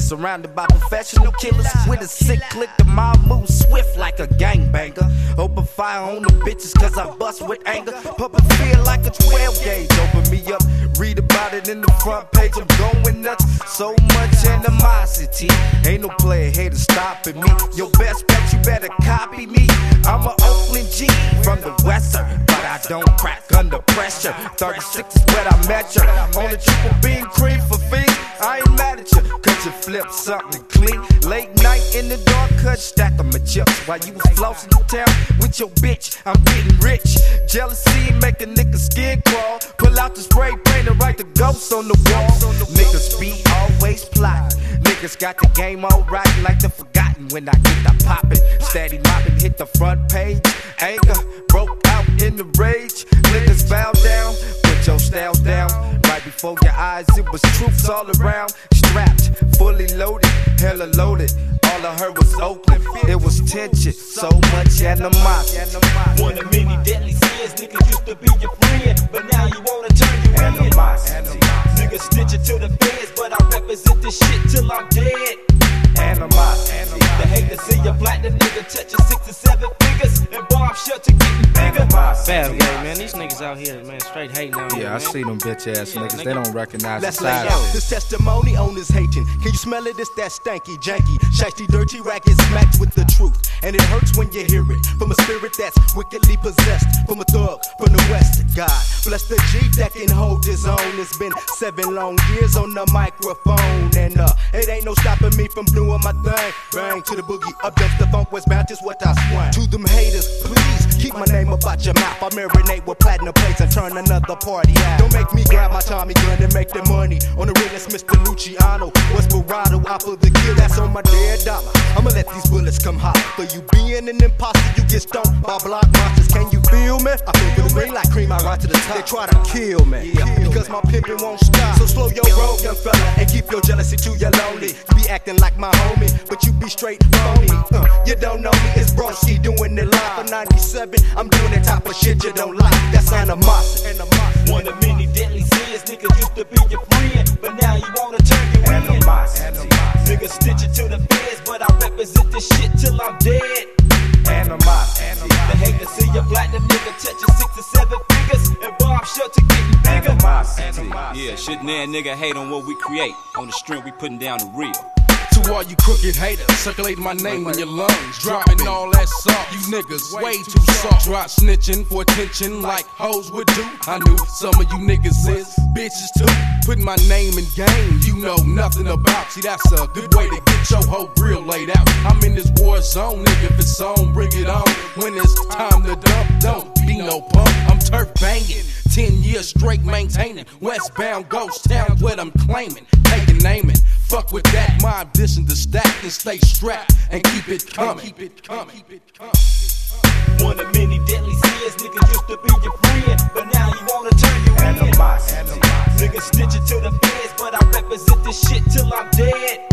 Surrounded by professional killers with a sick click. The mob moves swift like a gangbanger. Open fire on the bitches cause I bust with anger. Puppet feel like a 12 gauge. Open me up, read about it in the front page. I'm going nuts, so much animosity. Ain't no player hater stopping me. Your best bet, you better copy me. I'm a Oakland G from the west side, but I don't crack under pressure. 36 is where I met you. On the triple beam cream for fees. I ain't mad at you, cause you flip something clean. Late night in the dark, cut stack of my chips while you was flossing the town with your bitch. I'm getting rich. Jealousy make a nigga skin crawl. Pull out the spray paint and write the ghosts on the wall. Niggas be always plotting. Niggas got the game all right like the forgotten. When I get the poppin', steady mopping, hit the front page. Anger broke out in the rage. Niggas bow down, put your styles down. Right before your eyes, it was troops all around. Strapped, fully loaded, hella loaded. All I heard was Oakland, it was tension, so much animosity. One of many deadly sins, niggas used to be your friend, but now you wanna turn you in. Niggas snitch it to the feds, but I represent this shit till I'm dead. Animosity. They hate to see a platinum nigga touching 6 or 7 figures and bomb shelter getting bigger. Bad gay, man. These niggas out here, man, straight hating on you. Yeah, I see them bitch ass niggas. They don't recognize Let's the lay side. out this testimony on this hating. Can you smell it? It's that stanky, janky, shiesty, dirty racket smacked with the truth. And it hurts when you hear it from a spirit that's wickedly possessed. From a thug from the west. God bless the G that can hold his own. It's been 7 long years on the microphone. And it ain't no stopping me from doing my thing. Bang to the boogie, up against the funk, westbound, just what I swung. To them haters, please keep my name about your mouth. I marinate with platinum plates and turn another party out. Don't make me grab my Tommy gun and make the money. On the realest, Mr. Luciano, Westboro, I for the kill, that's on my dead dollar. I'ma let these bullets come hot. For you being an imposter, you get stoned by block monsters. Can you feel me? I feel the ring like cream, I ride to the top. They try to kill me, because my pimpin' won't stop. So slow your roll, young fella, and keep your jealousy to your lonely. You be acting like my homie, but you be straight phony. You don't know me, it's Broski doing it live for 97. I'm doing that type of shit you don't like. That's animosity. One of many deadly sins, niggas used to be your friend, but now you wanna turn you in. Niggas stitch it to the feds, but I represent this shit till I'm dead. Animosity. They hate to see a platinum nigga touching 6 or 7 figures and bomb shelter getting bigger. Yeah, shouldn't that nigga hate on what we create? On the strength we putting down the real. To all you crooked haters, circulating my name in your lungs, dropping all that salt. You niggas way too soft. Drop snitching for attention like hoes would do. I knew some of you niggas is bitches too. Putting my name in game, you know nothing about. See, that's a good way to get your whole grill laid out. I'm in this war zone, nigga. If it's on, bring it on. When it's time to dump, don't be no punk. I'm turf banging. 10 years straight maintaining westbound ghost town, what I'm claiming. Taking naming. Fuck with that mob, dishing the stack and stay strapped and keep it coming. One of many deadly sins, niggas used to be your friend, but now you wanna turn you in. Niggas stitch it to the feds, but I represent this shit till I'm dead.